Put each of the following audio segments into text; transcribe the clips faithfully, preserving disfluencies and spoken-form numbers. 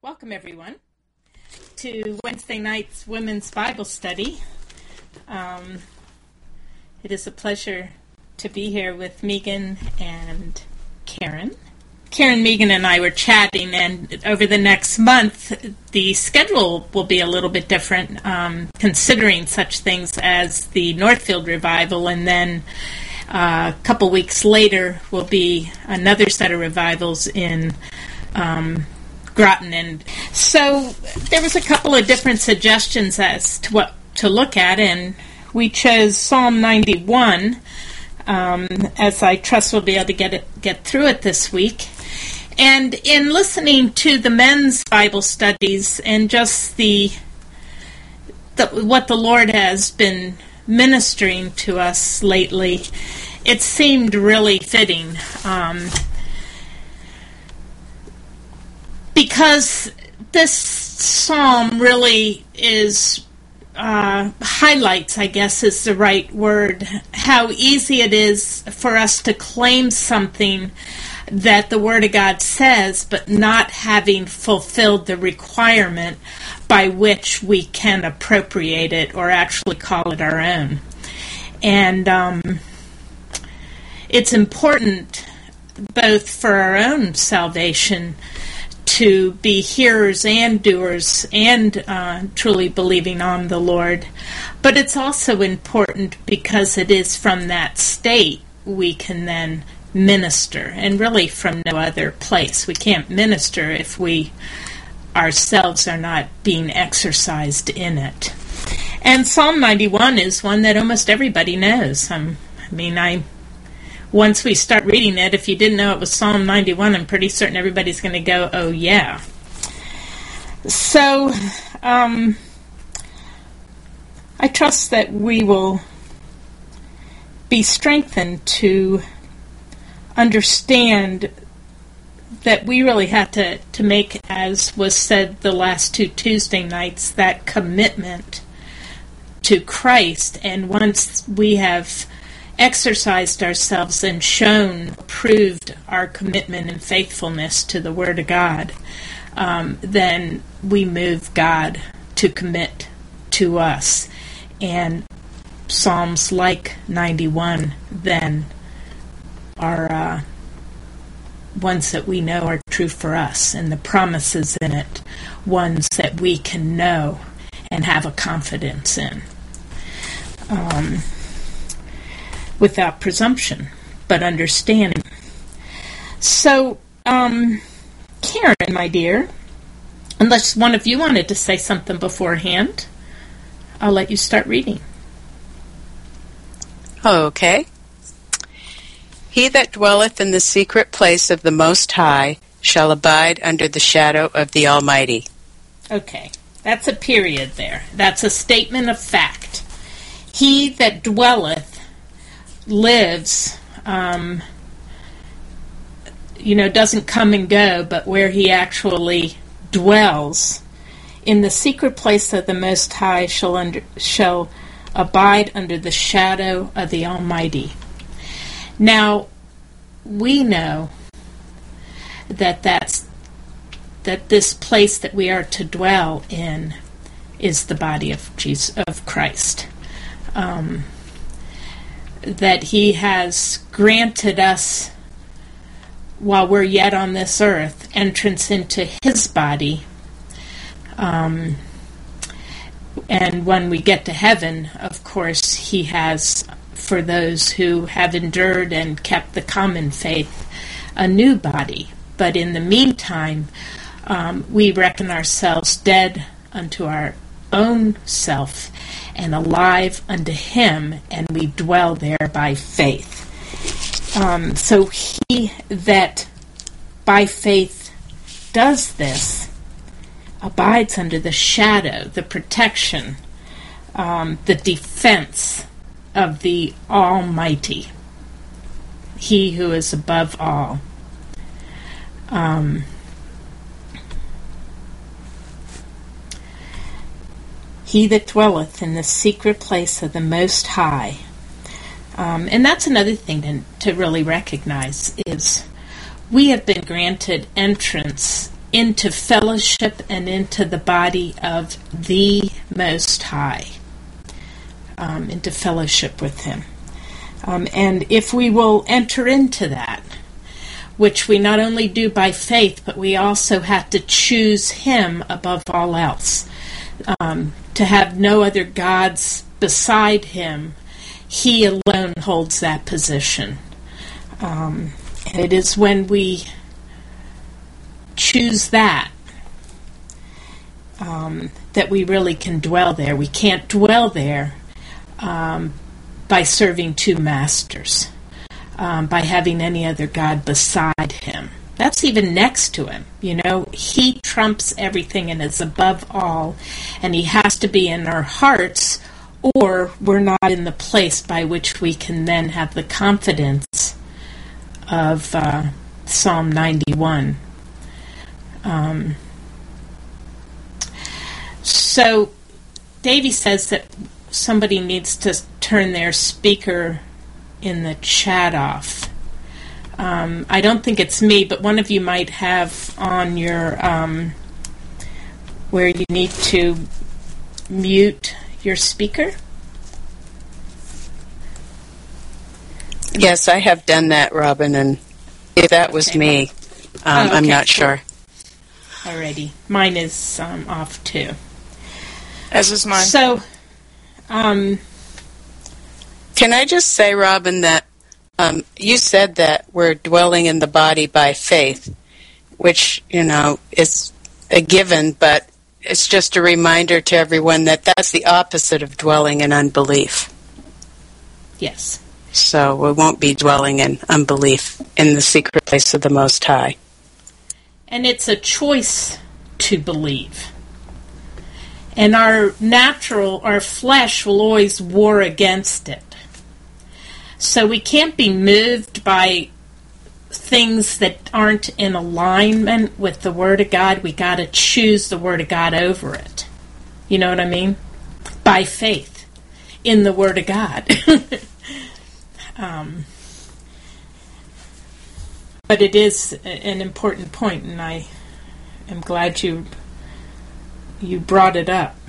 Welcome, everyone, to Wednesday night's Women's Bible Study. Um, it is a pleasure to be here with Megan and Karen. Karen, Megan, and I were chatting, and over the next month, the schedule will be a little bit different, um, considering such things as the Northfield Revival, and then uh, a couple weeks later will be another set of revivals in um, Groton. And so there was a couple of different suggestions as to what to look at, and we chose Psalm ninety-one, um, as I trust we'll be able to get it, get through it this week. And in listening to the men's Bible studies and just the, the what the Lord has been ministering to us lately, it seemed really fitting. Um, because this psalm really is, uh, highlights, I guess is the right word, how easy it is for us to claim something that the Word of God says, but not having fulfilled the requirement by which we can appropriate it or actually call it our own. And um, it's important both for our own salvation to be hearers and doers and uh, truly believing on the Lord, but it's also important because it is from that state we can then minister, and really from no other place. We can't minister if we ourselves are not being exercised in it. And Psalm ninety-one is one that almost everybody knows. Um, I mean, I once we start reading it, if you didn't know it was Psalm ninety-one, I'm pretty certain everybody's going to go, oh yeah. So, um, I trust that we will be strengthened to understand that we really had to, to make, as was said the last two Tuesday nights, that commitment to Christ. And once we have exercised ourselves and shown, proved our commitment and faithfulness to the Word of God, um, then we move God to commit to us. And Psalms like ninety-one then are uh, ones that we know are true for us, and the promises in it, ones that we can know and have a confidence in, um, without presumption, but understanding. So, um, Karen, my dear, unless one of you wanted to say something beforehand, I'll let you start reading. Okay. He that dwelleth in the secret place of the Most High shall abide under the shadow of the Almighty. Okay, that's a period there. That's a statement of fact. He that dwelleth lives, um, you know, doesn't come and go, but where he actually dwells in the secret place of the Most High shall under, shall abide under the shadow of the Almighty. Now, we know that that's, that this place that we are to dwell in is the body of Jesus, of Christ. Um, that He has granted us, while we're yet on this earth, entrance into His body. Um, and when we get to heaven, of course, He has, for those who have endured and kept the common faith, a new body. But in the meantime, um, we reckon ourselves dead unto our own self and alive unto Him, and we dwell there by faith. Um, so he that by faith does this abides under the shadow, the protection, um, the defense of the Almighty, He who is above all. Um, he that dwelleth in the secret place of the Most High. Um, and that's another thing to, to really recognize is we have been granted entrance into fellowship and into the body of the Most High, um, into fellowship with Him. Um, and if we will enter into that, which we not only do by faith, but we also have to choose Him above all else, um, to have no other gods beside Him. He alone holds that position. Um, and it is when we choose that um, that we really can dwell there. We can't dwell there um, by serving two masters, um, by having any other god beside Him. That's even next to Him. You know, He trumps everything and is above all, and He has to be in our hearts, or we're not in the place by which we can then have the confidence of uh, Psalm ninety-one. Um, so, Davy says that somebody needs to turn their speaker in the chat off. Um, I don't think it's me, but one of you might have on your, um, where you need to mute your speaker. Yes, I have done that, Robin, and if that was okay. me, um, oh, okay. I'm not sure. Alrighty. Mine is um, off too. As is mine. So, um, can I just say, Robin, that um, you said that we're dwelling in the body by faith, which, you know, is a given, but it's just a reminder to everyone that that's the opposite of dwelling in unbelief. Yes. So we won't be dwelling in unbelief in the secret place of the Most High. And it's a choice to believe. And our natural, our flesh will always war against it. So we can't be moved by things that aren't in alignment with the Word of God. We got to choose the Word of God over it. You know what I mean? By faith in the Word of God. um, but it is an important point, and I am glad you you brought it up.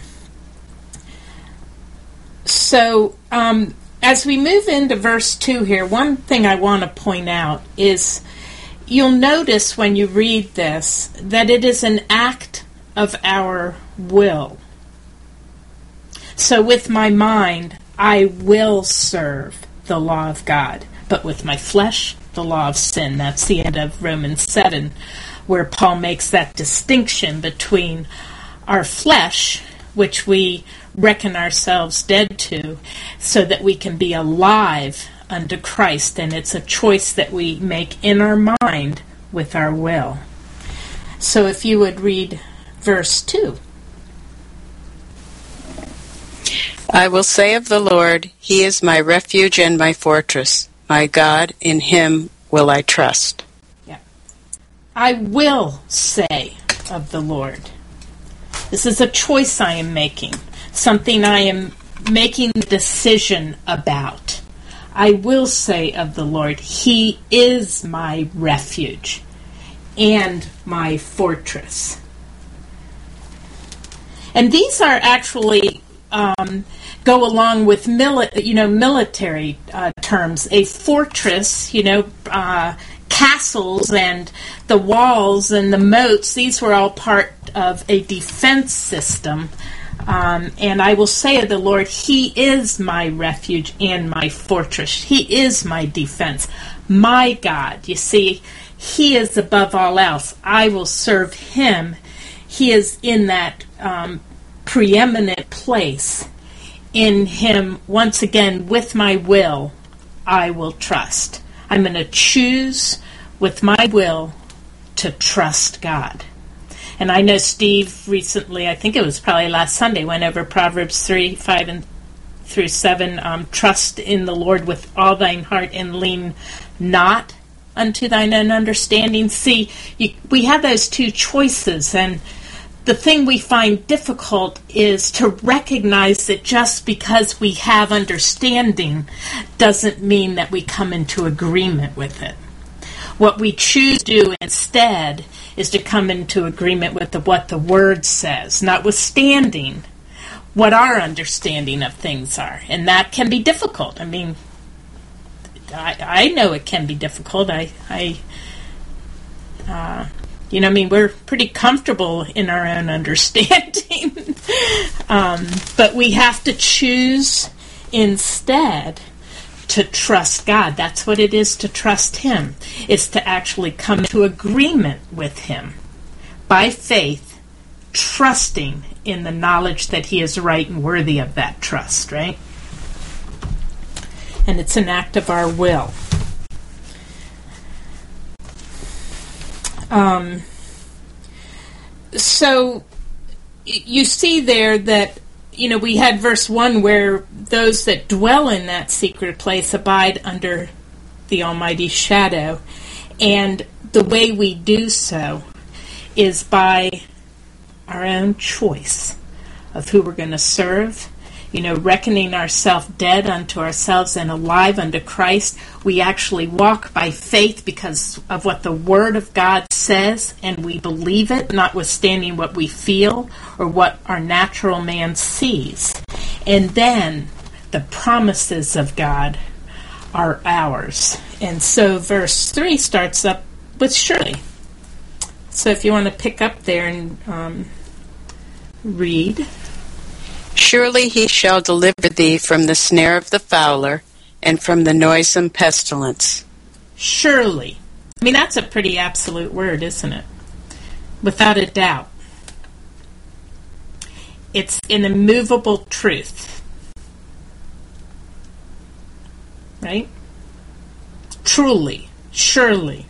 So, um, as we move into verse two here, one thing I want to point out is you'll notice when you read this that it is an act of our will. So with my mind, I will serve the law of God, but with my flesh, the law of sin. That's the end of Romans seven, where Paul makes that distinction between our flesh, which we reckon ourselves dead to, so that we can be alive unto Christ. And it's a choice that we make in our mind with our will. So if you would read verse two. I will say of the Lord, He is my refuge and my fortress. My God, in Him will I trust. Yeah. I will say of the Lord. This is a choice I am making. Something I am making a decision about. I will say of the Lord, He is my refuge and my fortress. And these are actually um, go along with mili- you know military uh, terms. A fortress, you know, uh, castles and the walls and the moats. These were all part of a defense system. Um, and I will say of the Lord, He is my refuge and my fortress. He is my defense. My God. You see, He is above all else. I will serve Him. He is in that um, preeminent place. In Him, once again, with my will, I will trust. I'm going to choose with my will to trust God. And I know Steve recently, I think it was probably last Sunday, went over Proverbs three, five, and through seven. Um, Trust in the Lord with all thine heart and lean not unto thine own understanding. See, you, we have those two choices, and the thing we find difficult is to recognize that just because we have understanding doesn't mean that we come into agreement with it. What we choose to do instead is to come into agreement with the, what the Word says, notwithstanding what our understanding of things are. And that can be difficult. I mean, I, I know it can be difficult. I, I uh, you know, I mean, we're pretty comfortable in our own understanding. um, but we have to choose instead to trust God. That's what it is to trust Him. It's to actually come to agreement with Him by faith, trusting in the knowledge that He is right and worthy of that trust, right? And it's an act of our will. Um, so you see there that, you know, we had verse one where those that dwell in that secret place abide under the Almighty's shadow. And the way we do so is by our own choice of who we're going to serve. You know, reckoning ourselves dead unto ourselves and alive unto Christ. We actually walk by faith because of what the Word of God says, and we believe it, notwithstanding what we feel or what our natural man sees. And then the promises of God are ours. And so verse three starts up with surely. So if you want to pick up there and um, read. Surely he shall deliver thee from the snare of the fowler and from the noisome pestilence. Surely. I mean, that's a pretty absolute word, isn't it? Without a doubt. It's an immovable truth. Right? Truly, surely,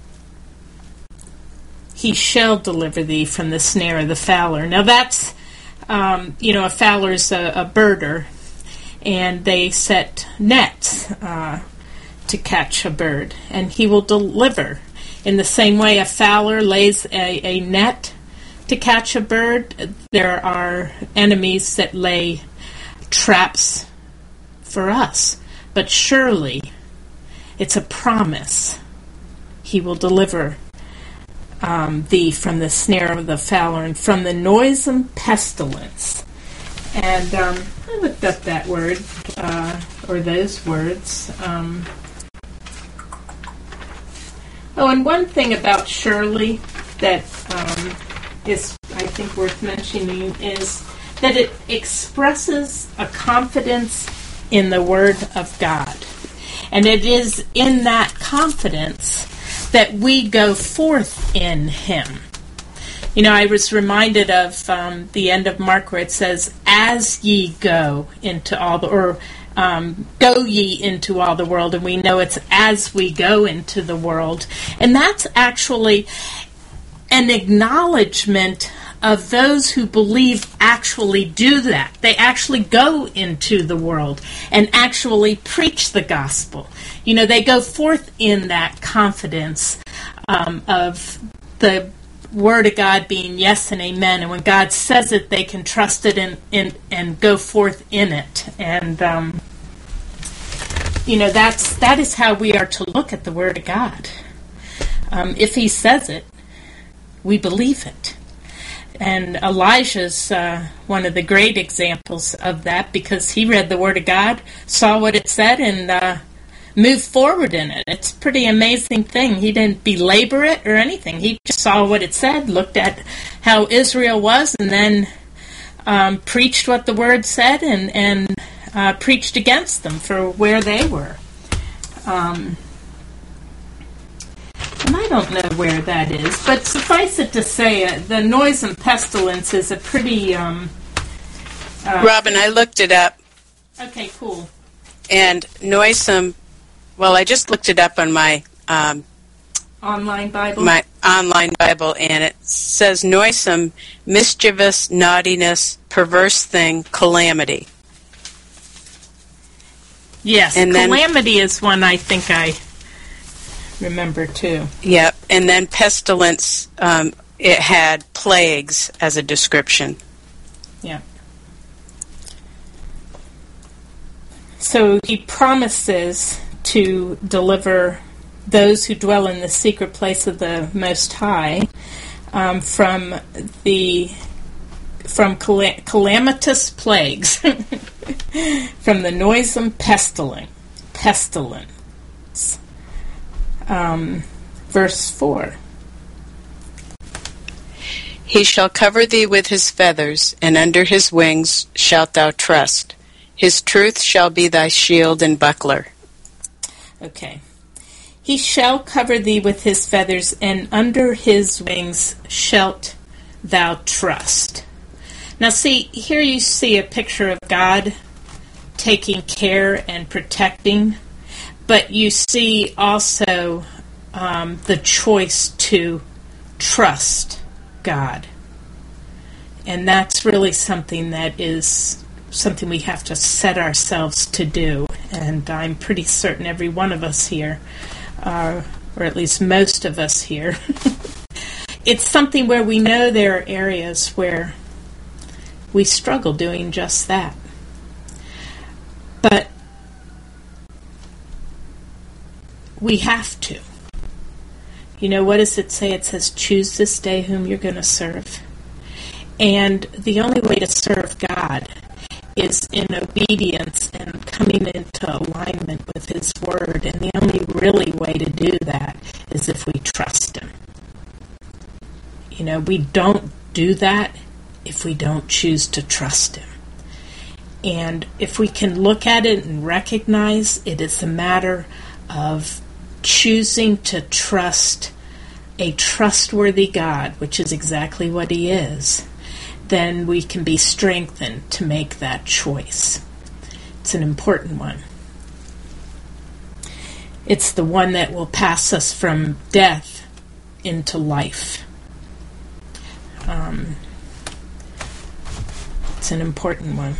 he shall deliver thee from the snare of the fowler. Now that's Um, you know, a fowler's a, a birder, and they set nets uh, to catch a bird, and he will deliver. In the same way, a fowler lays a, a net to catch a bird. There are enemies that lay traps for us, but surely it's a promise. He will deliver Um, thee from the snare of the fowler and from the noisome pestilence. And um, I looked up that word, uh, or those words. Um, oh, and one thing about surely that um, is, I think, worth mentioning is that it expresses a confidence in the Word of God. And it is in that confidence that we go forth in Him. You know, I was reminded of um, the end of Mark where it says, as ye go into all the, or um, go ye into all the world, and we know it's as we go into the world. And that's actually an acknowledgement of those who believe actually do that. They actually go into the world and actually preach the gospel. You know, they go forth in that confidence um, of the Word of God being yes and amen. And when God says it, they can trust it and, and, and go forth in it. And, um, you know, that's that is how we are to look at the Word of God. Um, if He says it, we believe it. And Elijah's uh, one of the great examples of that, because he read the Word of God, saw what it said, and uh, moved forward in it. It's a pretty amazing thing. He didn't belabor it or anything. He just saw what it said, looked at how Israel was, and then um, preached what the Word said, and, and uh, preached against them for where they were. Um, And I don't know where that is, but suffice it to say, uh, the noisome pestilence is a pretty... Um, uh, Robin, I looked it up. Okay, cool. And noisome, well, I just looked it up on my... Um, online Bible? My online Bible, and it says noisome, mischievous, naughtiness, perverse thing, calamity. Yes, and calamity then, is one I think I... remember too. Yep, and then pestilence, um, it had plagues as a description. Yeah. So he promises to deliver those who dwell in the secret place of the Most High. um, from the from cal- calamitous plagues, from the noisome pestilence. Pestilence. Um, verse four. He shall cover thee with his feathers, and under his wings shalt thou trust. His truth shall be thy shield and buckler. Okay. He shall cover thee with his feathers, and under his wings shalt thou trust. Now see, here you see a picture of God taking care and protecting, but you see also um, the choice to trust God. And that's really something that is something we have to set ourselves to do. And I'm pretty certain every one of us here, uh, or at least most of us here, it's something where we know there are areas where we struggle doing just that. But we have to. You know, what does it say? It says, choose this day whom you're going to serve. And the only way to serve God is in obedience and coming into alignment with His Word. And the only really way to do that is if we trust Him. You know, we don't do that if we don't choose to trust Him. And if we can look at it and recognize it is a matter of choosing to trust a trustworthy God, which is exactly what He is, then we can be strengthened to make that choice. It's an important one. It's the one that will pass us from death into life. Um, it's an important one.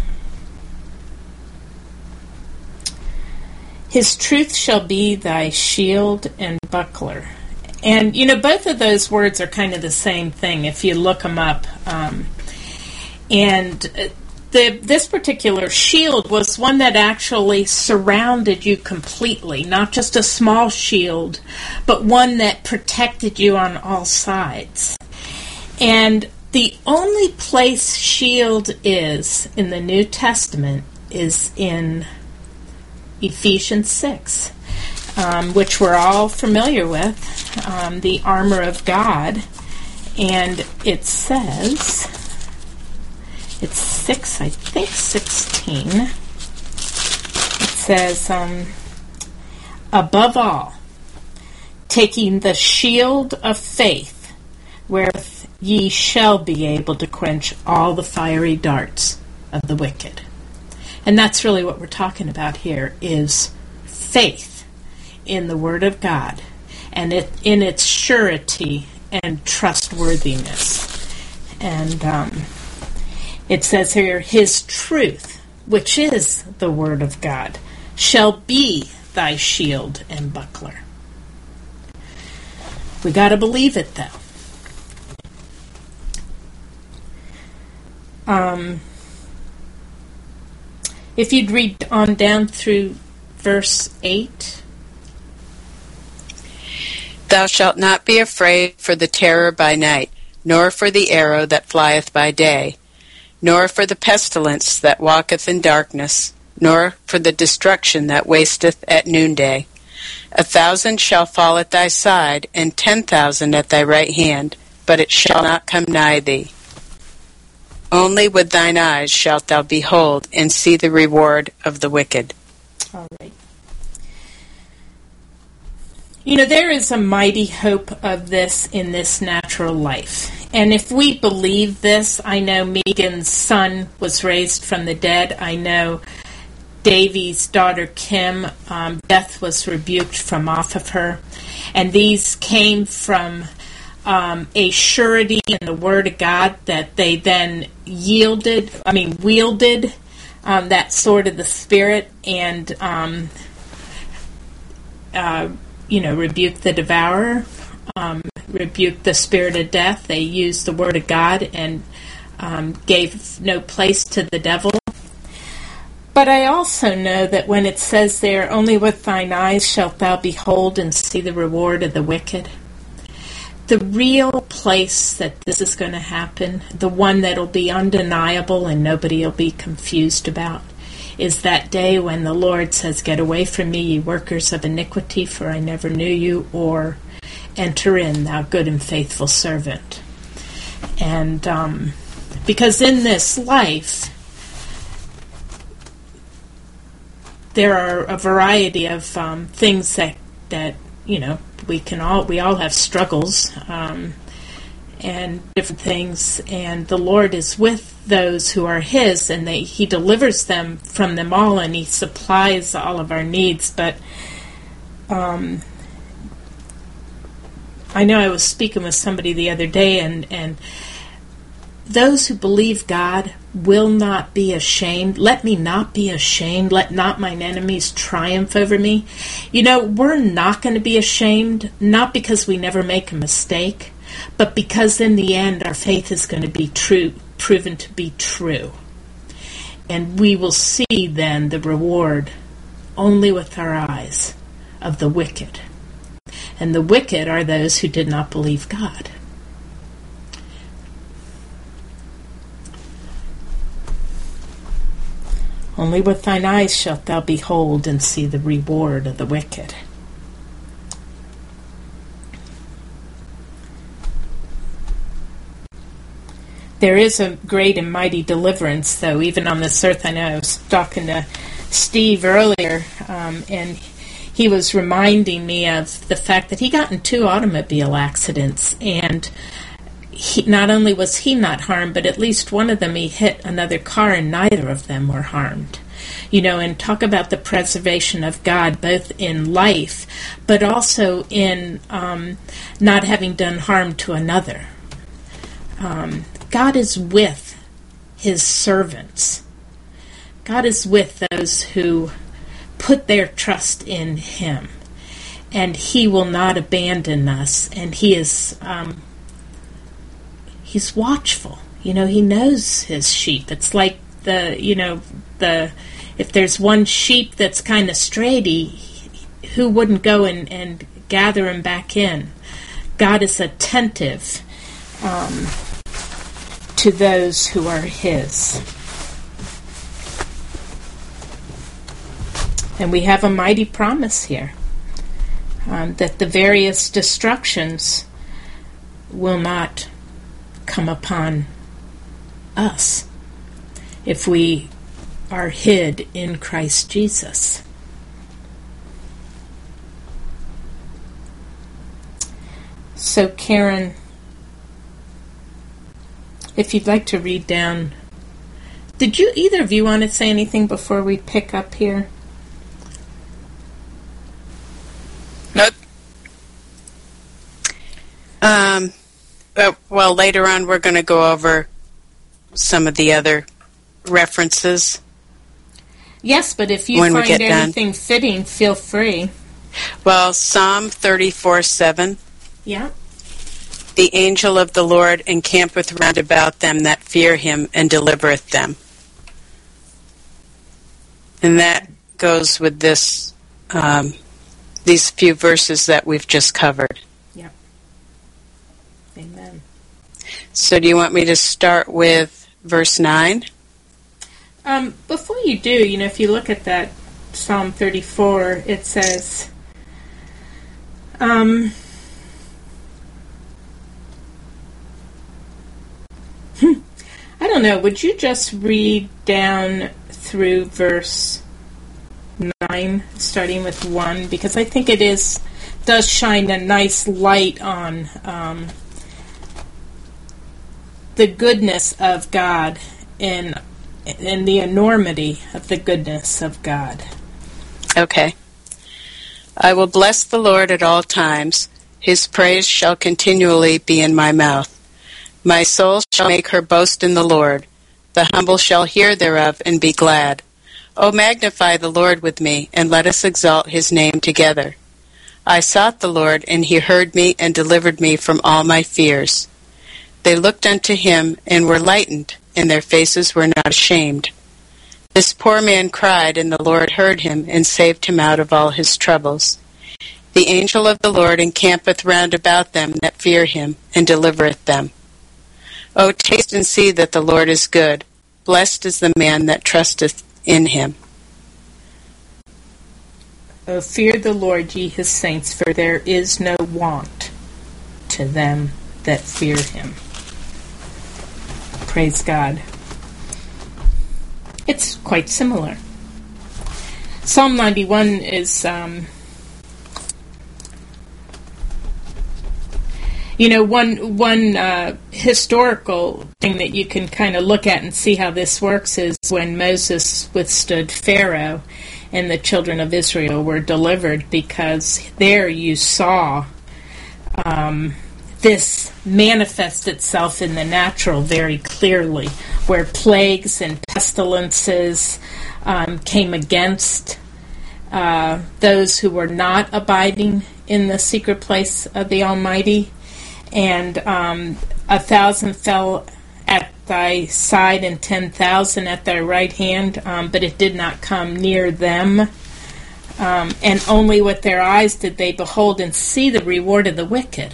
His truth shall be thy shield and buckler. And, you know, both of those words are kind of the same thing if you look them up. Um, and the this particular shield was one that actually surrounded you completely, not just a small shield, but one that protected you on all sides. And the only place shield is in the New Testament is in Ephesians six, um, which we're all familiar with, um, the armor of God. And it says, it's six, I think sixteen. It says, um, above all, taking the shield of faith, wherewith ye shall be able to quench all the fiery darts of the wicked. And that's really what we're talking about here, is faith in the Word of God and it in its surety and trustworthiness. And um, it says here, His truth, which is the Word of God, shall be thy shield and buckler. We got to believe it, though. Um... If you'd read on down through verse eight. Thou shalt not be afraid for the terror by night, nor for the arrow that flieth by day, nor for the pestilence that walketh in darkness, nor for the destruction that wasteth at noonday. A thousand shall fall at thy side, and ten thousand at thy right hand, but it shall not come nigh thee. Only with thine eyes shalt thou behold and see the reward of the wicked. All right. You know, there is a mighty hope of this in this natural life. And if we believe this, I know Megan's son was raised from the dead. I know Davy's daughter Kim, um, death was rebuked from off of her. And these came from Um, a surety in the Word of God that they then yielded, I mean, wielded um, that sword of the Spirit and, um, uh, you know, rebuked the devourer, um, rebuked the spirit of death. They used the Word of God and um, gave no place to the devil. But I also know that when it says there, only with thine eyes shalt thou behold and see the reward of the wicked, the real place that this is going to happen, the one that'll be undeniable and nobody will be confused about, is that day when the Lord says, "Get away from me, ye workers of iniquity, for I never knew you," or "Enter in, thou good and faithful servant." And um, because in this life, there are a variety of um, things that, that, you know, we can all, we all have struggles um, and different things, and the Lord is with those who are His, and they, He delivers them from them all, and He supplies all of our needs. But um, I know I was speaking with somebody the other day, and, and those who believe God will not be ashamed. Let me not be ashamed. Let not mine enemies triumph over me. You know, we're not going to be ashamed, not because we never make a mistake, but because in the end our faith is going to be true, proven to be true. And we will see then the reward only with our eyes of the wicked. And the wicked are those who did not believe God. Only with thine eyes shalt thou behold and see the reward of the wicked. There is a great and mighty deliverance, though, even on this earth. I know I was talking to Steve earlier, um, and he was reminding me of the fact that he got in two automobile accidents, and he, not only was he not harmed, but at least one of them he hit another car, and neither of them were harmed. You know, and talk about the preservation of God, both in life, but also in um, not having done harm to another. Um, God is with His servants. God is with those who put their trust in Him. And He will not abandon us. And He is, um, He's watchful. You know, He knows His sheep. It's like the, you know, the, if there's one sheep that's kind of strayed, he, who wouldn't go and, and gather him back in? God is attentive um, to those who are His. And we have a mighty promise here um, that the various destructions will not come upon us if we are hid in Christ Jesus. So, Karen, if you'd like to read down, did you either of you want to say anything before we pick up here? Nope. Um, well, later on we're going to go over some of the other references. Yes, but if you find anything fitting, feel free. Well, Psalm thirty-four seven. Yeah. The angel of the Lord encampeth round about them that fear Him, and delivereth them. And that goes with this, um, these few verses that we've just covered. Yeah. Amen. So do you want me to start with verse nine? Um, before you do, you know, if you look at that Psalm thirty-four, it says, um, I don't know, would you just read down through verse nine, starting with one? Because I think it is, does shine a nice light on um, the goodness of God and and the enormity of the goodness of God. Okay. I will bless the Lord at all times. His praise shall continually be in my mouth. My soul shall make her boast in the Lord. The humble shall hear thereof and be glad. O magnify the Lord with me, and let us exalt His name together. I sought the Lord, and He heard me and delivered me from all my fears. They looked unto Him and were lightened, and their faces were not ashamed. This poor man cried, and the Lord heard him and saved him out of all his troubles. The angel of the Lord encampeth round about them that fear him, and delivereth them. O taste and see that the Lord is good. Blessed is the man that trusteth in him. O fear the Lord, ye his saints, for there is no want to them that fear him. Praise God. It's quite similar. Psalm ninety-one is, um, you know, one one uh, historical thing that you can kind of look at and see how this works is when Moses withstood Pharaoh and the children of Israel were delivered, because there you saw um, this manifest itself in the natural very clearly, where plagues and pestilences um, came against uh, those who were not abiding in the secret place of the Almighty. And um, a thousand fell at thy side and ten thousand at thy right hand, um, but it did not come near them. Um, and only with their eyes did they behold and see the reward of the wicked.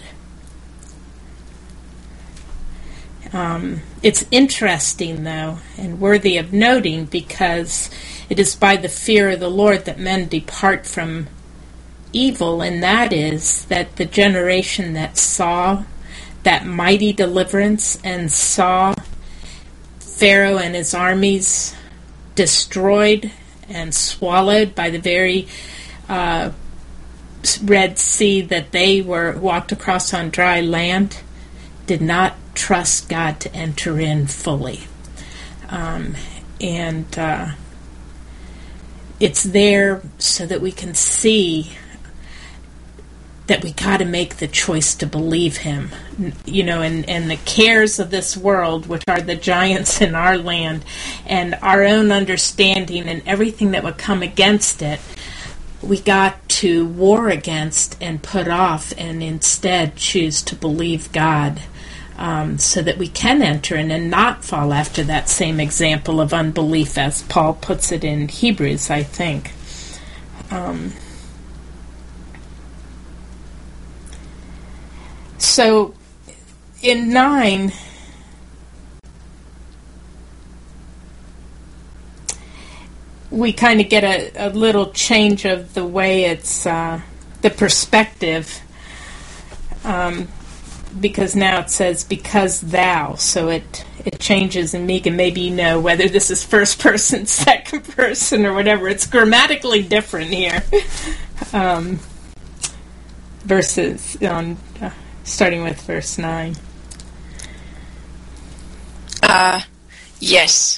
Um, it's interesting, though, and worthy of noting, because it is by the fear of the Lord that men depart from evil, and that is that the generation that saw that mighty deliverance and saw Pharaoh and his armies destroyed and swallowed by the very uh, Red Sea that they were walked across on dry land, did not trust God to enter in fully. Um, and uh, it's there so that we can see that we got to make the choice to believe him. You know, and, and the cares of this world, which are the giants in our land, and our own understanding and everything that would come against it, we got to war against and put off, and instead choose to believe God, um, so that we can enter in and not fall after that same example of unbelief, as Paul puts it in Hebrews, I think. Um, so, in nine, we kind of get a, a little change of the way it's, uh, the perspective, um, because now it says, because thou, so it, it changes, and Megan, maybe you know whether this is first person, second person, or whatever. It's grammatically different here. um, verses, on, uh, starting with verse nine. Uh, yes.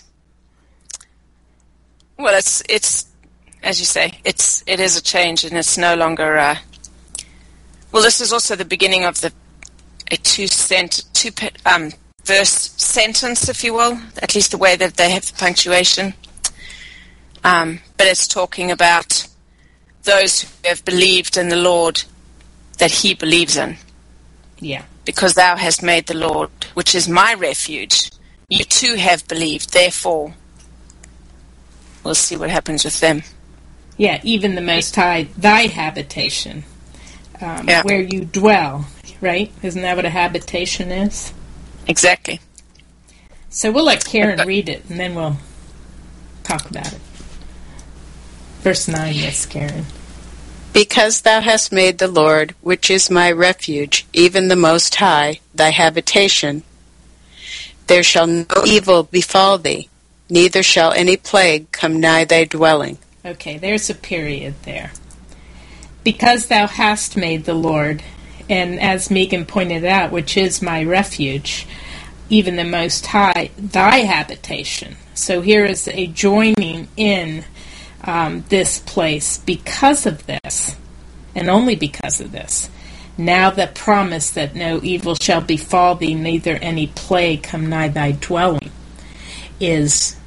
Well, it's, it's, as you say, it's, it is a change, and it's no longer, uh, well, this is also the beginning of the, a two cent, two, um, verse sentence, if you will, at least the way that they have the punctuation. Um, but it's talking about those who have believed in the Lord that he believes in. Yeah. Because thou hast made the Lord, which is my refuge, you too have believed, therefore we'll see what happens with them. Yeah, even the Most High, thy habitation, um, yeah. where you dwell, right? Isn't that what a habitation is? Exactly. So we'll let Karen read it, and then we'll talk about it. Verse nine, yes, Karen. Because thou hast made the Lord, which is my refuge, even the Most High, thy habitation, there shall no evil befall thee, neither shall any plague come nigh thy dwelling. Okay, there's a period there. Because thou hast made the Lord, and as Megan pointed out, which is my refuge, even the Most High, thy habitation. So here is a joining in um, this place because of this, and only because of this. Now the promise that no evil shall befall thee, neither any plague come nigh thy dwelling, is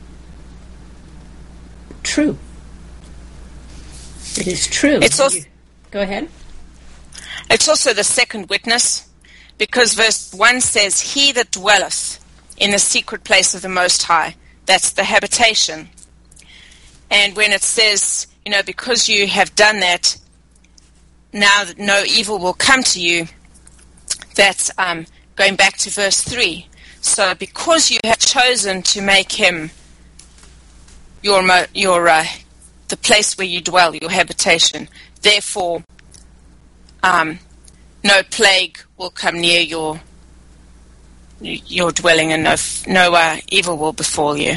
true. It is true. It's also, Go ahead. It's also the second witness, because verse one says, he that dwelleth in the secret place of the Most High, that's the habitation. And when it says, you know, because you have done that, now that no evil will come to you. That's um, going back to verse three. So because you have chosen to make him your, your uh, the place where you dwell, your habitation, therefore um, no plague will come near your your dwelling, and no, no uh, evil will befall you.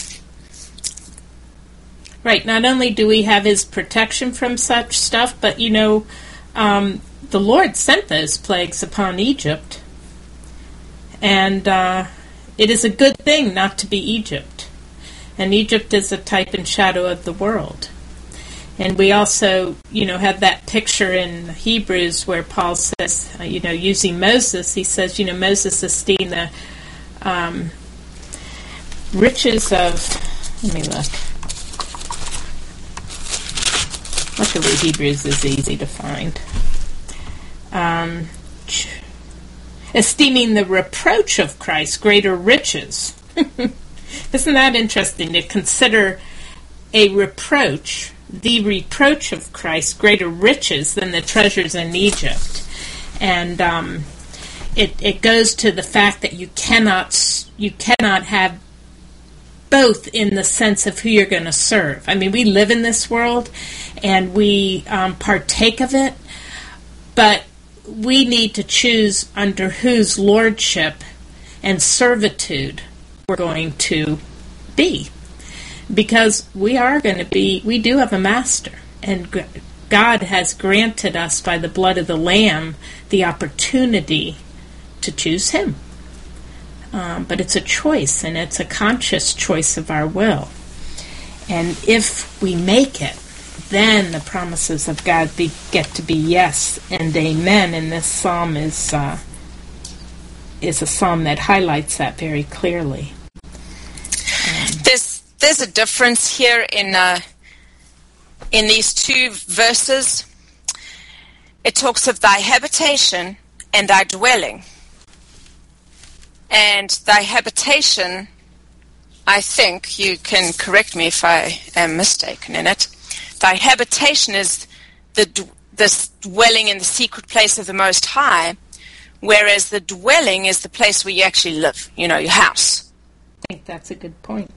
Right. Not only do we have his protection from such stuff, but, you know, um, the Lord sent those plagues upon Egypt. And uh, it is a good thing not to be Egypt. And Egypt is a type and shadow of the world. And we also, you know, have that picture in Hebrews where Paul says, uh, you know, using Moses, he says, you know, Moses esteemed the um, riches of, let me look. Luckily, Hebrews is easy to find. Um, esteeming the reproach of Christ greater riches. Isn't that interesting to consider a reproach, the reproach of Christ, greater riches than the treasures in Egypt? And um, it it goes to the fact that you cannot you cannot have both in the sense of who you're going to serve. I mean, we live in this world and we um, partake of it, but we need to choose under whose lordship and servitude we're going to be. Because we are going to be, we do have a master, and God has granted us by the blood of the Lamb the opportunity to choose him. Um, but it's a choice, and it's a conscious choice of our will. And if we make it, then the promises of God be, get to be yes and amen. And this psalm is uh, is a psalm that highlights that very clearly. Um, there's there's a difference here in uh, in these two verses. It talks of thy habitation and thy dwelling. And thy habitation, I think, you can correct me if I am mistaken in it, thy habitation is the this dwelling in the secret place of the Most High, whereas the dwelling is the place where you actually live, you know, your house. I think that's a good point.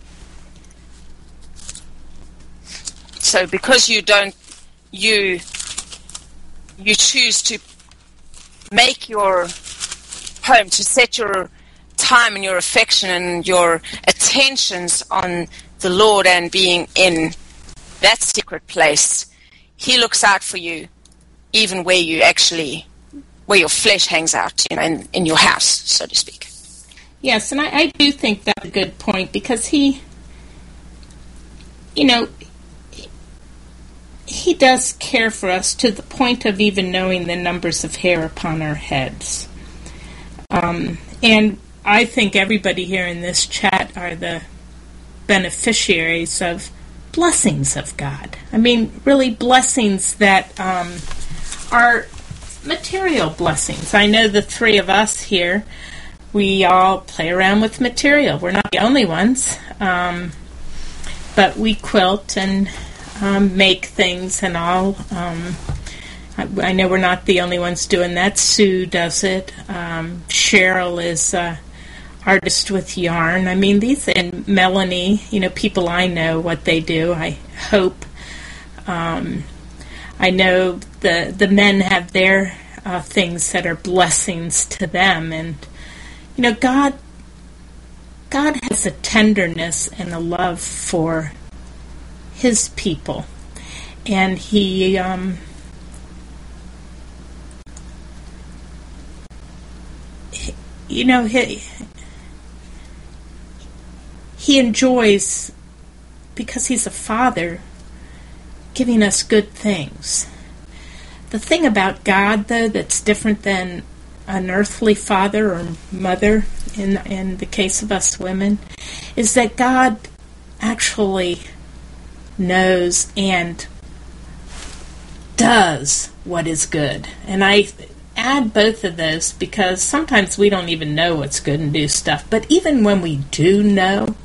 So because you don't, you, you choose to make your home, to set your time and your affection and your attentions on the Lord and being in that secret place, he looks out for you even where you actually, where your flesh hangs out, you know, in, in your house, so to speak. Yes, and I, I do think that's a good point, because he, you know, he does care for us to the point of even knowing the numbers of hair upon our heads. Um, and I think everybody here in this chat are the beneficiaries of blessings of God. I mean, really blessings that um, are material blessings. I know the three of us here, we all play around with material. We're not the only ones, um, but we quilt and um, make things and all. Um, I know we're not the only ones doing that. Sue does it. Um, Cheryl is an artist with yarn. I mean, these, and Melanie, you know, people I know what they do, I hope. Um, I know the the men have their uh, things that are blessings to them. And, you know, God, God has a tenderness and a love for his people. And he... Um, You know, he, he enjoys, because he's a father, giving us good things. The thing about God, though, that's different than an earthly father or mother, in, in the case of us women, is that God actually knows and does what is good. And I... add both of those, because sometimes we don't even know what's good and do stuff. But even when we do know,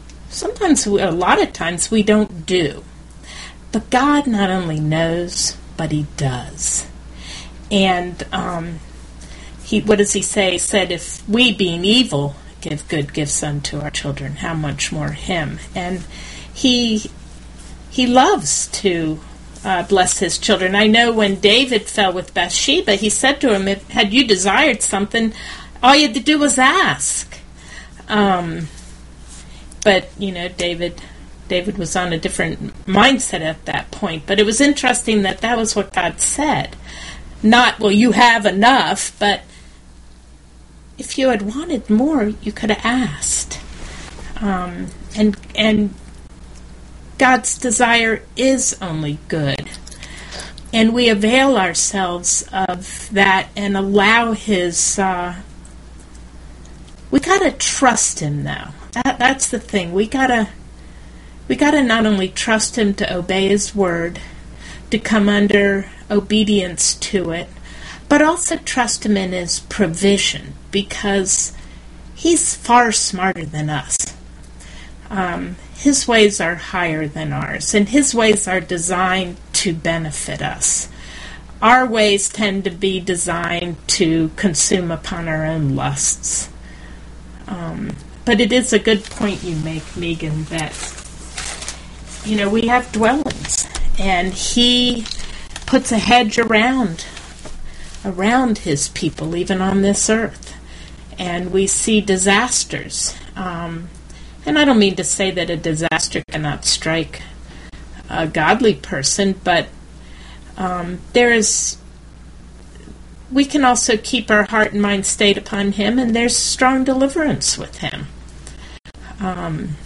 sometimes, we, a lot of times, we don't do. But God not only knows, but he does. And um, he, what does he say? He said, if we, being evil, give good gifts unto our children, how much more him? And he he loves to uh, bless his children. I know when David fell with Bathsheba, he said to him, if, had you desired something, all you had to do was ask. Um, but, you know, David... David was on a different mindset at that point. But it was interesting that that was what God said. Not, well, you have enough, but if you had wanted more, you could have asked. Um, and and God's desire is only good. And we avail ourselves of that and allow His... Uh, we got to trust Him, though. That, that's the thing. We got to... We got to not only trust Him to obey His word, to come under obedience to it, but also trust Him in His provision, because He's far smarter than us. Um, his ways are higher than ours, and His ways are designed to benefit us. Our ways tend to be designed to consume upon our own lusts. Um, but it is a good point you make, Megan, that you know, we have dwellings, and He puts a hedge around, around His people, even on this earth. And we see disasters. Um, and I don't mean to say that a disaster cannot strike a godly person, but um, there is, we can also keep our heart and mind stayed upon Him, and there's strong deliverance with Him. Um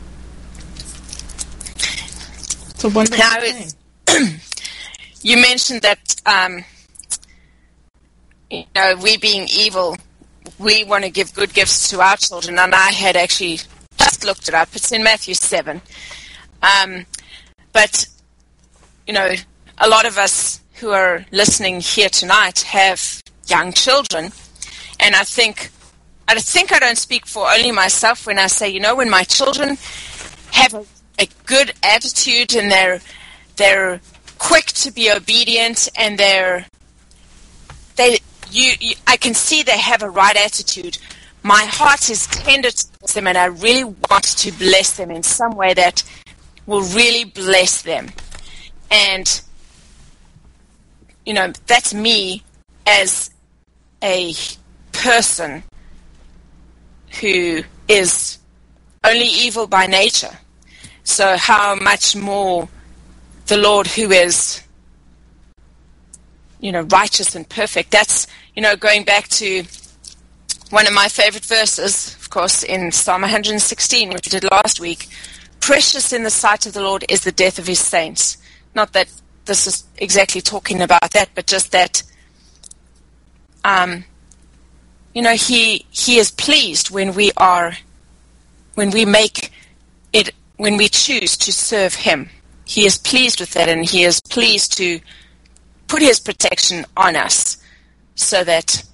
A wonderful now, thing. You mentioned that um, you know, we being evil, we want to give good gifts to our children, and I had actually just looked it up. It's in Matthew seven. Um, but you know, a lot of us who are listening here tonight have young children, and I think I think I don't speak for only myself when I say, you know, when my children have a a good attitude, and they're they're quick to be obedient, and they're they you, you I can see they have a right attitude. My heart is tender towards them, and I really want to bless them in some way that will really bless them. And you know, that's me as a person who is only evil by nature. So how much more the Lord, who is, you know, righteous and perfect. That's, you know, going back to one of my favorite verses, of course, in Psalm one hundred sixteen, which we did last week. Precious in the sight of the Lord is the death of His saints. Not that this is exactly talking about that, but just that, um, you know, He He is pleased when we are, when we make it, when we choose to serve Him. He is pleased with that, and He is pleased to put His protection on us so that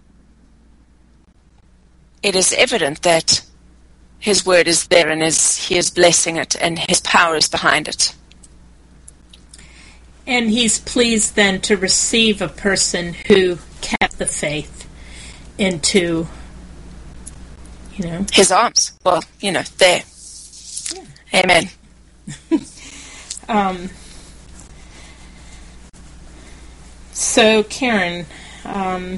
it is evident that His word is there, and is, He is blessing it, and His power is behind it. And He's pleased then to receive a person who kept the faith into, you know, His arms. Well, you know, there. Yeah. Amen. um, so, Karen, um,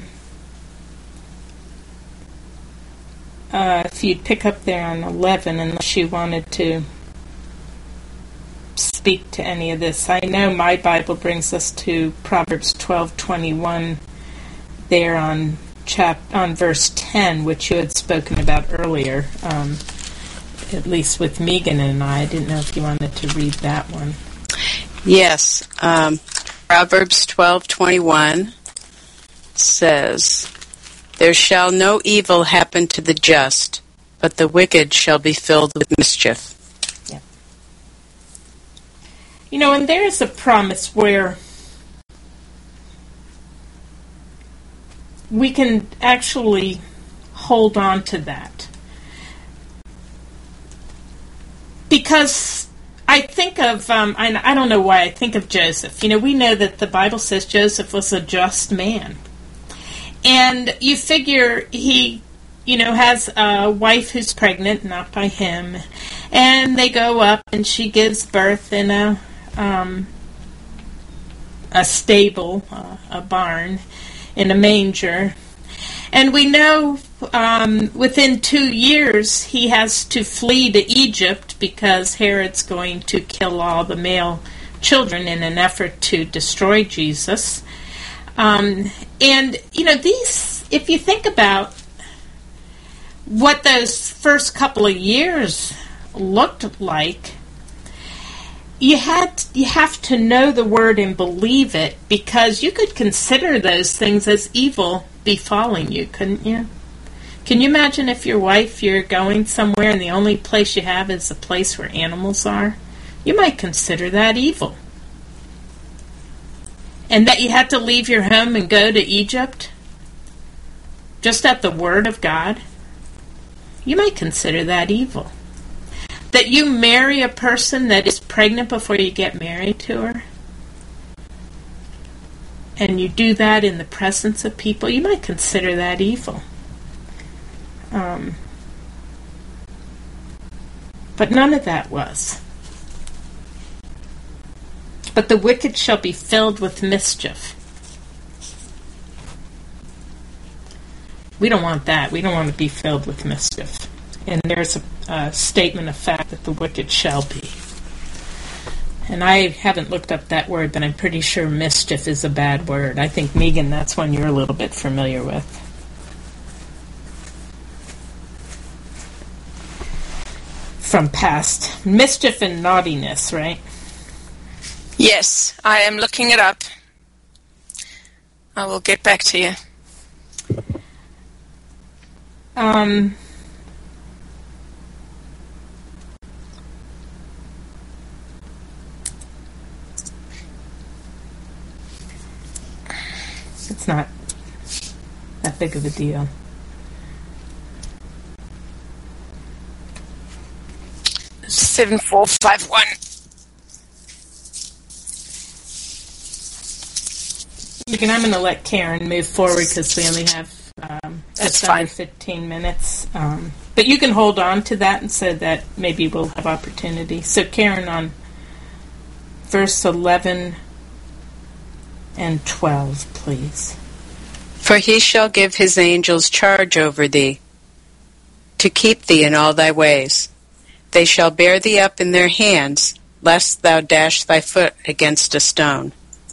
uh, if you'd pick up there on eleven, unless you wanted to speak to any of this. I know my Bible brings us to Proverbs twelve twenty-one there on chap on verse ten, which you had spoken about earlier, um, at least with Megan and I. I didn't know if you wanted to read that one. Yes. Um, Proverbs twelve twenty-one says, "There shall no evil happen to the just, but the wicked shall be filled with mischief." Yeah. You know, and there is a promise where we can actually hold on to that. Because I I think of, um, I, I don't know why I think of Joseph. You know, we know that the Bible says Joseph was a just man. And you figure he, you know, has a wife who's pregnant, not by him. And they go up and she gives birth in a, um, a stable, uh, a barn, in a manger. And we know um, within two years he has to flee to Egypt because Herod's going to kill all the male children in an effort to destroy Jesus. Um, and, you know, these, if you think about what those first couple of years looked like, you had you have to know the word and believe it, because you could consider those things as evil befalling you, couldn't you? Can you imagine if your wife, you're going somewhere and the only place you have is a place where animals are? You might consider that evil. And that you had to leave your home and go to Egypt just at the word of God? You might consider that evil. That you marry a person that is pregnant before you get married to her, and you do that in the presence of people, you might consider that evil. Um, but none of that was. But the wicked shall be filled with mischief. We don't want that. We don't want to be filled with mischief. And there's a, a statement of fact that the wicked shall be. And I haven't looked up that word, but I'm pretty sure mischief is a bad word. I think, Megan, that's one you're a little bit familiar with. From past. Mischief and naughtiness, right? Yes, I am looking it up. I will get back to you. Um... It's not that big of a deal. seven four five one. Megan, I'm going to let Karen move forward because we only have um, That's just fine. under fifteen minutes. Um, but you can hold on to that and so that maybe we'll have opportunity. So Karen, on verse eleven and twelve, please. For he shall give his angels charge over thee, to keep thee in all thy ways. They shall bear thee up in their hands, lest thou dash thy foot against a stone.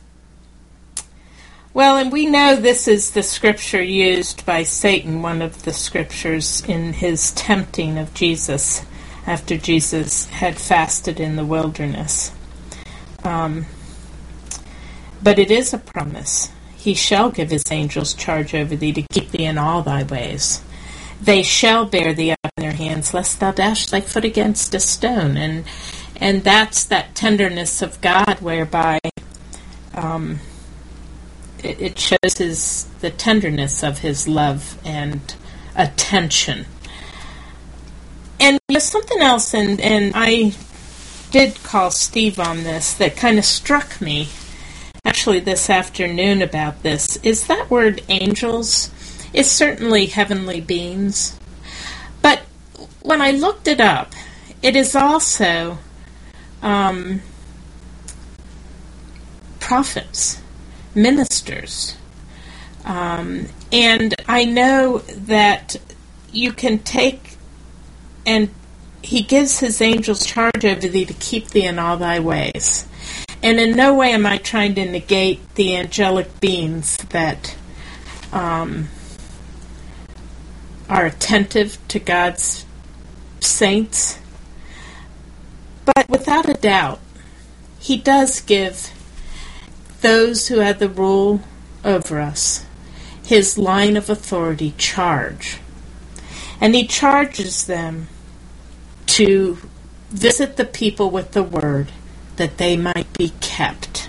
Well, and we know this is the scripture used by Satan, one of the scriptures in his tempting of Jesus after Jesus had fasted in the wilderness. Um, but it is a promise. He shall give his angels charge over thee to keep thee in all thy ways. They shall bear thee up in their hands, lest thou dash thy foot against a stone. And and that's that tenderness of God whereby um, it, it shows his the tenderness of his love and attention. And there's something else, and, and I did call Steve on this that kind of struck me actually this afternoon about this, is that word angels is certainly heavenly beings. But when I looked it up, it is also um, prophets, ministers. Um, and I know that you can take, and he gives his angels charge over thee to keep thee in all thy ways. And in no way am I trying to negate the angelic beings that um, are attentive to God's saints. But without a doubt, he does give those who have the rule over us his line of authority charge. And he charges them to visit the people with the word, that they might be kept.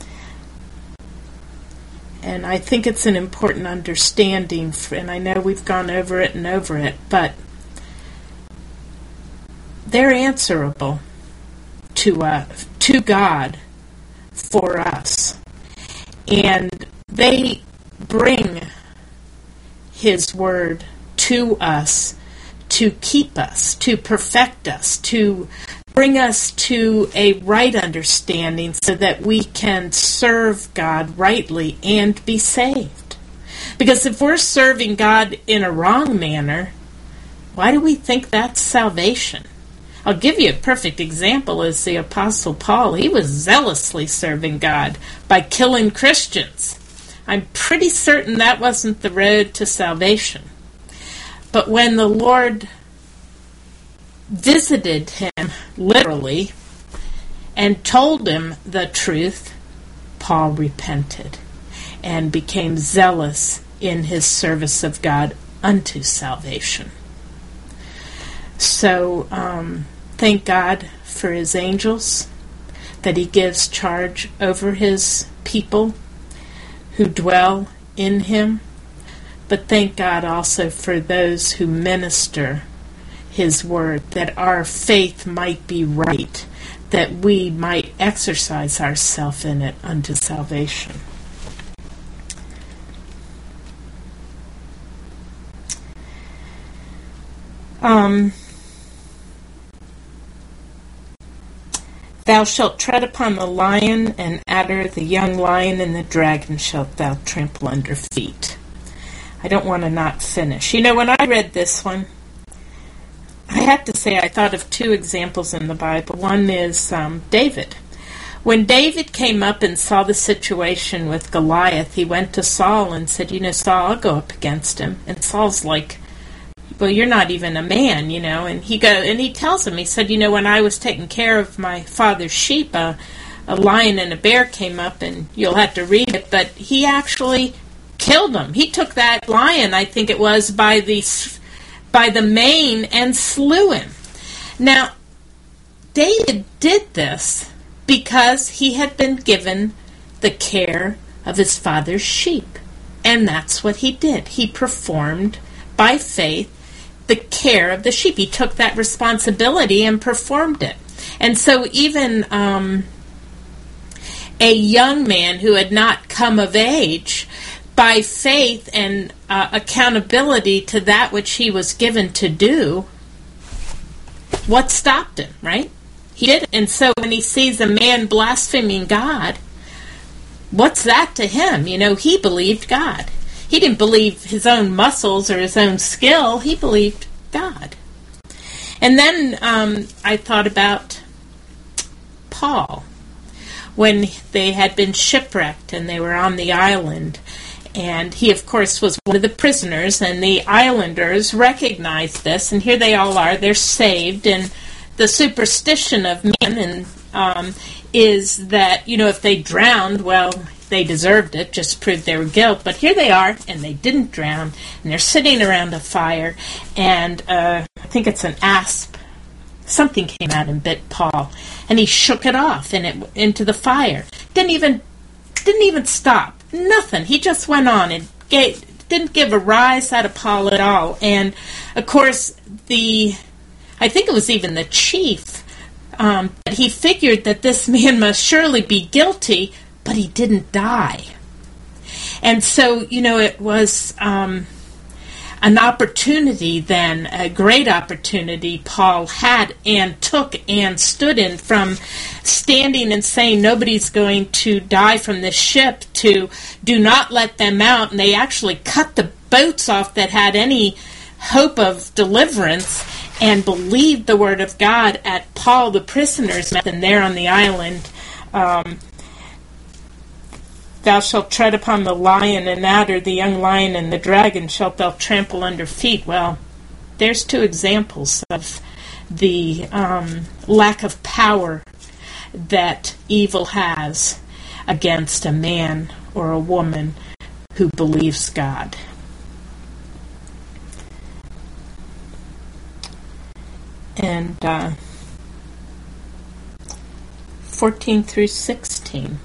And I think it's an important understanding, for, and I know we've gone over it and over it, but they're answerable to uh, to God for us. And they bring His Word to us to keep us, to perfect us, to bring us to a right understanding so that we can serve God rightly and be saved. Because if we're serving God in a wrong manner, why do we think that's salvation? I'll give you a perfect example as the Apostle Paul. He was zealously serving God by killing Christians. I'm pretty certain that wasn't the road to salvation. But when the Lord visited him, literally, and told him the truth, Paul repented and became zealous in his service of God unto salvation. So, um, thank God for His angels, that He gives charge over His people who dwell in Him. But thank God also for those who minister His Word, that our faith might be right, that we might exercise ourselves in it unto salvation. Um, Thou shalt tread upon the lion and adder, the young lion and the dragon shalt thou trample under feet. I don't want to not finish. You know, when I read this one, I have to say I thought of two examples in the Bible. One is um, David. When David came up and saw the situation with Goliath, he went to Saul and said, you know, Saul, I'll go up against him. And Saul's like, well, you're not even a man, you know. And he go and he tells him, he said, you know, when I was taking care of my father's sheep, uh, a lion and a bear came up, and you'll have to read it, but he actually killed him. He took that lion, I think it was, by the by the mane and slew him. Now, David did this because he had been given the care of his father's sheep. And that's what he did. He performed, by faith, the care of the sheep. He took that responsibility and performed it. And so even um, a young man who had not come of age, by faith and uh, accountability to that which he was given to do, what stopped him, right? He did it. And so when he sees a man blaspheming God, what's that to him? You know, he believed God. He didn't believe his own muscles or his own skill. He believed God. And then um, I thought about Paul, when they had been shipwrecked and they were on the island. And he, of course, was one of the prisoners, and the islanders recognized this, and here they all are, they're saved, and the superstition of men and, um, is that, you know, if they drowned, well, they deserved it, just proved their guilt, but here they are, and they didn't drown, and they're sitting around a fire, and uh, I think it's an asp, something came out and bit Paul, and he shook it off and it into the fire. Didn't even, didn't even stop. Nothing. He just went on and gave, didn't give a rise out of Paul at all. And, of course, the, I think it was even the chief, um, he figured that this man must surely be guilty, but he didn't die. And so, you know, it was um, an opportunity then, a great opportunity Paul had and took and stood in, from standing and saying nobody's going to die from this ship to do not let them out. And they actually cut the boats off that had any hope of deliverance and believed the word of God at Paul the prisoner's mouth. And there on the island, um, thou shalt tread upon the lion and adder, the young lion and the dragon shalt thou trample under feet. Well, there's two examples of the um, lack of power that evil has against a man or a woman who believes God. And uh, fourteen through sixteen.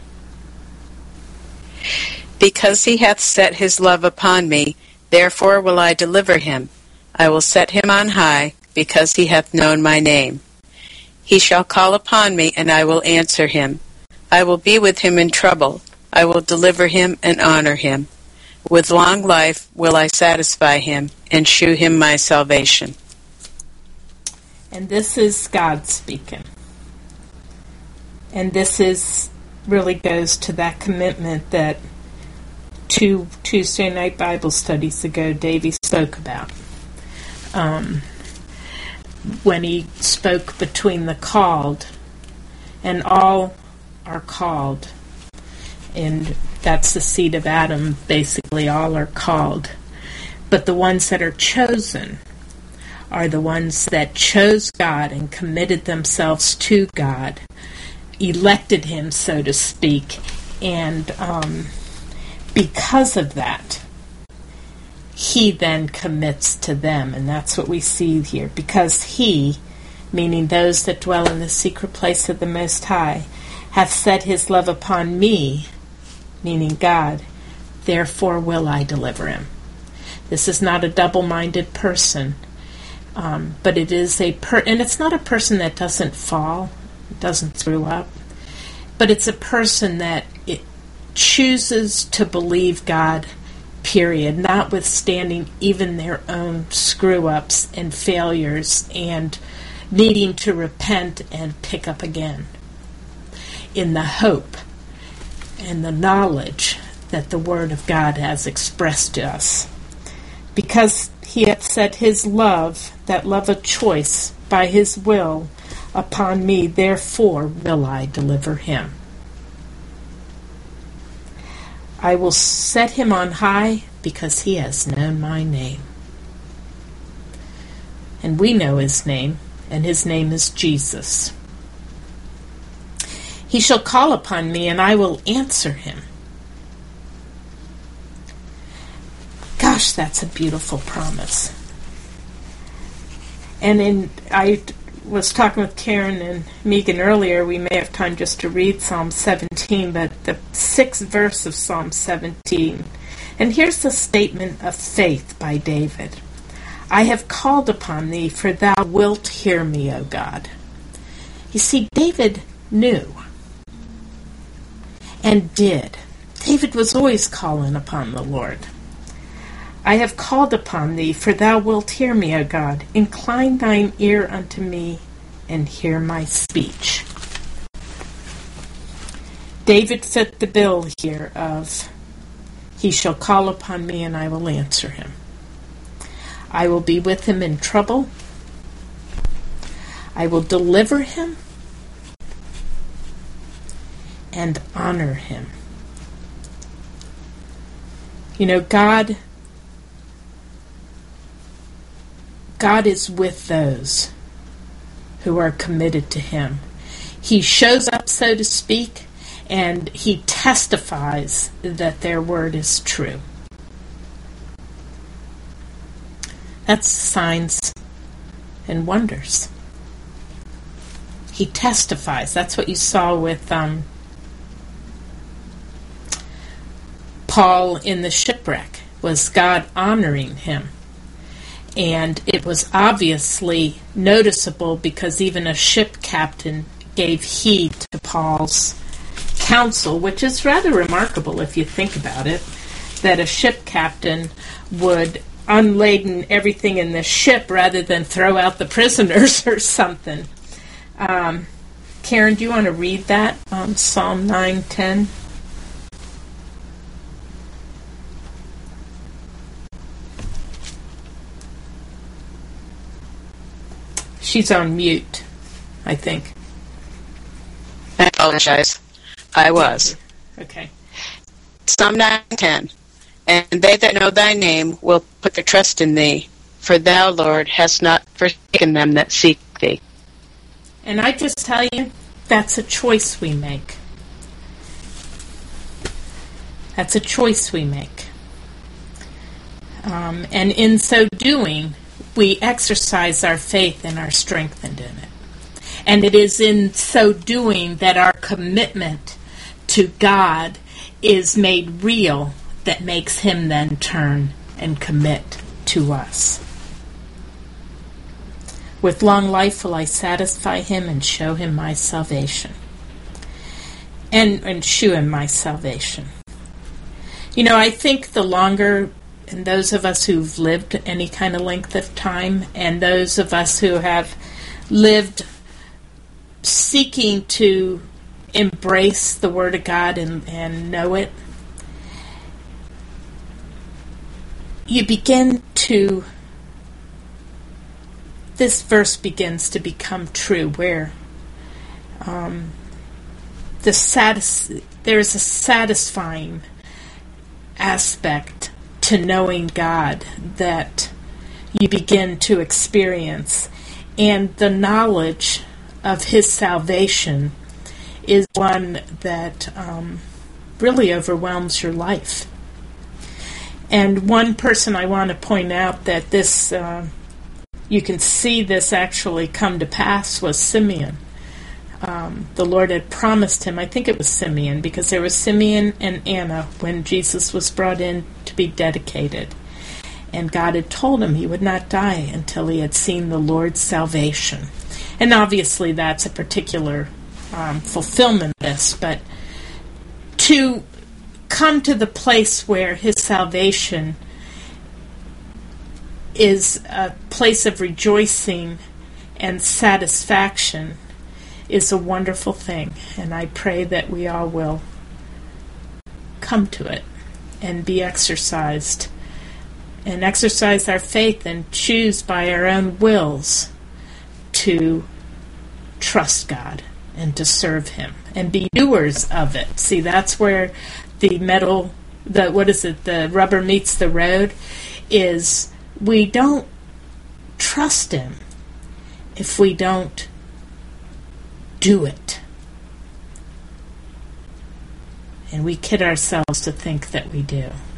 Because he hath set his love upon me, therefore will I deliver him. I will set him on high, because he hath known my name. He shall call upon me, and I will answer him. I will be with him in trouble. I will deliver him and honor him. With long life will I satisfy him and shew him my salvation. And this is God speaking. And this is really goes to that commitment that two Tuesday night Bible studies ago Davy spoke about. Um, when he spoke between the called, and all are called, and that's the seed of Adam, basically all are called. But the ones that are chosen are the ones that chose God and committed themselves to God, elected him, so to speak, and um, because of that, he then commits to them, and that's what we see here. Because he, meaning those that dwell in the secret place of the Most High, hath set his love upon me, meaning God, therefore will I deliver him. This is not a double-minded person, um, but it is a per, and it's not a person that doesn't fall, doesn't screw up, but it's a person that it chooses to believe God, period, notwithstanding even their own screw-ups and failures and needing to repent and pick up again, in the hope and the knowledge that the Word of God has expressed to us. Because he hath set his love, that love of choice, by his will upon me, therefore will I deliver him. I will set him on high because he has known my name. And we know his name, and his name is Jesus. He shall call upon me, and I will answer him. Gosh, that's a beautiful promise. And in I was talking with Karen and Megan earlier, we may have time just to read Psalm seventeen, but the sixth verse of Psalm seventeen. And here's the statement of faith by David. I have called upon thee, for thou wilt hear me, O God. You see, David knew and did. David was always calling upon the Lord. I have called upon thee, for thou wilt hear me, O God. Incline thine ear unto me, and hear my speech. David fit the bill here of, he shall call upon me, and I will answer him. I will be with him in trouble. I will deliver him and honor him. You know, God God is with those who are committed to him. He shows up, so to speak, and he testifies that their word is true. That's signs and wonders. He testifies. That's what you saw with um, Paul in the shipwreck, was God honoring him. And it was obviously noticeable because even a ship captain gave heed to Paul's counsel, which is rather remarkable if you think about it, that a ship captain would unladen everything in the ship rather than throw out the prisoners or something. Um, Karen, do you want to read that? Um, Psalm nine ten. She's on mute, I think. I apologize. I was. Okay. Psalm nine ten. And they that know thy name will put their trust in thee, for thou, Lord, hast not forsaken them that seek thee. And I just tell you, that's a choice we make. That's a choice we make. Um, and in so doing, we exercise our faith and are strengthened in it. And it is in so doing that our commitment to God is made real, that makes him then turn and commit to us. With long life will I satisfy him and show him my salvation. And, and shew him my salvation. You know, I think the longer, and those of us who've lived any kind of length of time, and those of us who have lived seeking to embrace the Word of God and, and know it, you begin to, this verse begins to become true, where um, the satis- there is a satisfying aspect to knowing God that you begin to experience, and the knowledge of His salvation is one that um, really overwhelms your life. And one person I want to point out that this, uh, you can see this actually come to pass, was Simeon. Um, the Lord had promised him, I think it was Simeon, because there was Simeon and Anna when Jesus was brought in to be dedicated. And God had told him he would not die until he had seen the Lord's salvation. And obviously that's a particular um, fulfillment of this, but to come to the place where his salvation is a place of rejoicing and satisfaction is a wonderful thing, and I pray that we all will come to it and be exercised and exercise our faith and choose by our own wills to trust God and to serve Him and be doers of it. See, that's where the metal, the what is it, the rubber meets the road, is we don't trust Him if we don't do it. And we kid ourselves to think that we do.